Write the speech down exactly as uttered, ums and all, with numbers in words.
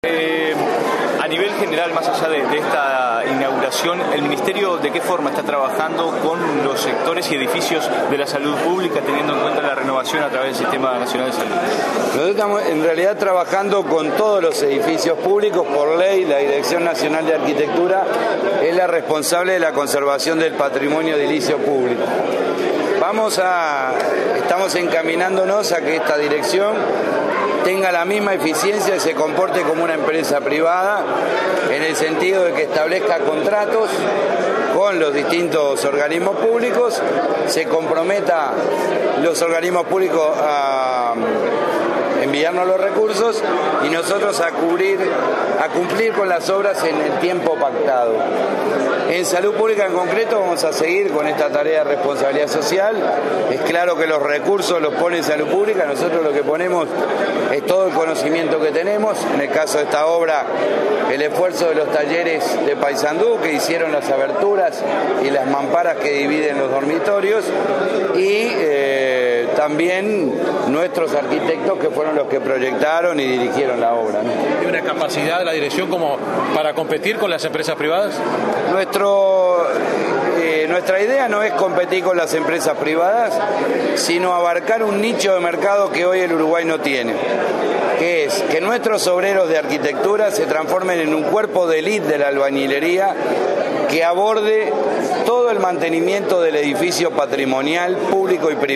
Eh, a nivel general, más allá de, de esta inauguración, ¿el Ministerio de qué forma está trabajando con los sectores y edificios de la salud pública, teniendo en cuenta la renovación a través del Sistema Nacional de Salud? Nosotros estamos en realidad trabajando con todos los edificios públicos. Por ley, la Dirección Nacional de Arquitectura es la responsable de la conservación del patrimonio edilicio público. Vamos a, estamos encaminándonos a que esta dirección tenga la misma eficiencia y se comporte como una empresa privada, en el sentido de que establezca contratos con los distintos organismos públicos, se comprometa los organismos públicos a enviarnos los recursos y nosotros a cubrir, a cumplir con las obras en el tiempo pactado. En salud pública en concreto vamos a seguir con esta tarea de responsabilidad social. Es claro que los recursos los pone en salud pública, nosotros lo que ponemos es todo el conocimiento que tenemos. En el caso de esta obra, el esfuerzo de los talleres de Paysandú que hicieron las aberturas y las mamparas que dividen los dormitorios y eh, también nuestros arquitectos que fueron los que proyectaron y dirigieron la obra, ¿no? ¿Hay una capacidad de la dirección como para competir con las empresas privadas? Nuestro, eh, nuestra idea no es competir con las empresas privadas, sino abarcar un nicho de mercado que hoy el Uruguay no tiene, que es que nuestros obreros de arquitectura se transformen en un cuerpo de élite de la albañilería que aborde todo el mantenimiento del edificio patrimonial público y privado.